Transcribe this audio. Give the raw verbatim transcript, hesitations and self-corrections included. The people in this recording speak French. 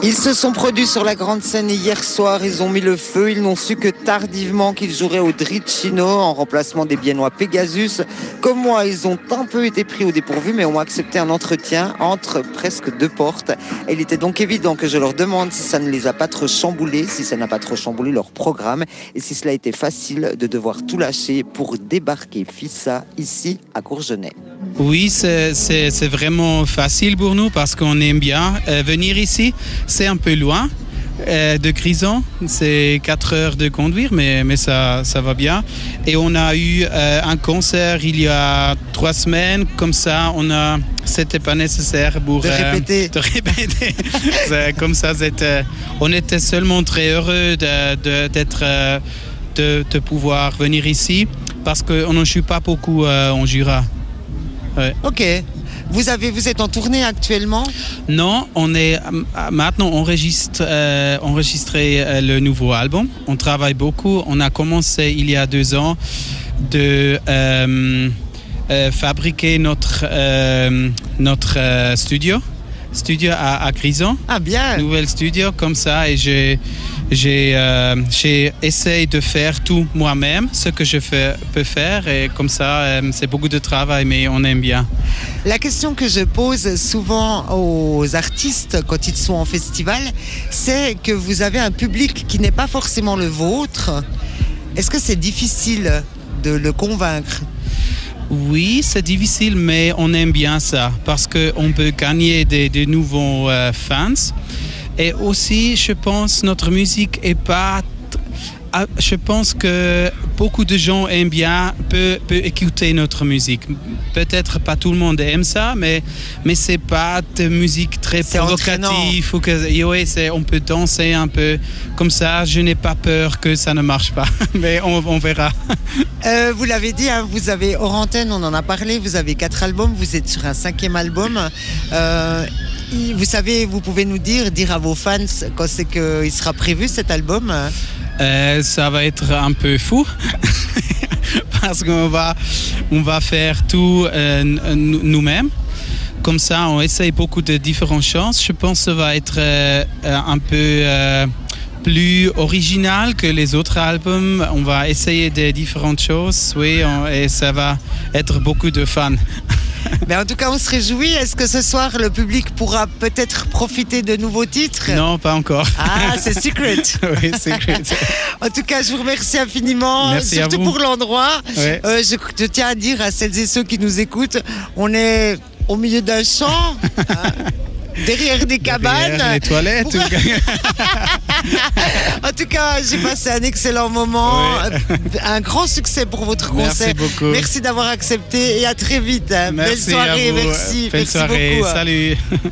Ils se sont produits sur la grande scène hier soir, ils ont mis le feu, ils n'ont su que tardivement qu'ils joueraient au Dricino en remplacement des Biennois Pegasus. Comme moi, ils ont un peu été pris au dépourvu mais ont accepté un entretien entre presque deux portes. Et il était donc évident que je leur demande si ça ne les a pas trop chamboulés, si ça n'a pas trop chamboulé leur programme et si cela a été facile de devoir tout lâcher pour débarquer Fissa ici à Courgenay. Oui, c'est, c'est, c'est vraiment facile pour nous parce qu'on aime bien euh, venir ici. C'est un peu loin euh, de Grison, c'est quatre heures de conduire, mais, mais ça, ça va bien. Et on a eu euh, un concert il y a trois semaines, comme ça, on a, c'était pas nécessaire pour de répéter. Euh, de répéter. Comme ça, c'était, on était seulement très heureux de, de, d'être, euh, de, de pouvoir venir ici parce qu'on ne joue pas beaucoup euh, en Jura. Ouais. Ok. Vous, avez, vous êtes en tournée actuellement ? Non, on est maintenant enregistre, euh, enregistré euh, le nouveau album. On travaille beaucoup. On a commencé il y a deux ans de euh, euh, fabriquer notre, euh, notre euh, studio. Studio à, à Grison. Ah bien. Nouvel studio comme ça et j'ai j'ai euh, j'ai essayé de faire tout moi-même ce que je fais, peux faire et comme ça euh, c'est beaucoup de travail mais on aime bien. La question que je pose souvent aux artistes quand ils sont en festival, c'est que vous avez un public qui n'est pas forcément le vôtre. Est-ce que c'est difficile de le convaincre ? Oui, c'est difficile, mais on aime bien ça parce qu'on peut gagner des, des nouveaux euh, fans. Et aussi, je pense, notre musique est pas... Je pense que beaucoup de gens aiment bien, peuvent, peuvent écouter notre musique. Peut-être pas tout le monde aime ça, mais, mais c'est pas de musique très c'est provocative. Ou que, ouais, c'est, on peut danser un peu comme ça. Je n'ai pas peur que ça ne marche pas, mais on, on verra. Euh, vous l'avez dit, hein, vous avez hors antenne, on en a parlé, vous avez quatre albums, vous êtes sur un cinquième album. Euh, vous savez, vous pouvez nous dire, dire à vos fans quand c'est qu'il sera prévu cet album ? Euh, ça va être un peu fou parce qu'on va, on va faire tout euh, nous-mêmes. Comme ça, on essaye beaucoup de différentes choses. Je pense que ça va être euh, un peu euh, plus original que les autres albums. On va essayer des différentes choses, oui, on, et ça va être beaucoup de fun. Mais en tout cas, on se réjouit. Est-ce que ce soir, le public pourra peut-être profiter de nouveaux titres ? Non, pas encore. Ah, c'est secret. Oui, secret. En tout cas, je vous remercie infiniment, Merci surtout pour l'endroit. Ouais. Euh, je, je tiens à dire à celles et ceux qui nous écoutent, on est au milieu d'un champ. Hein, derrière des cabanes. Derrière les toilettes. Pour... En tout cas, j'ai passé un excellent moment. Oui. Un grand succès pour votre concert. Merci beaucoup. Merci d'avoir accepté et à très vite. Merci. Belle soirée. À vous. Merci. Belle merci soirée. beaucoup. Salut.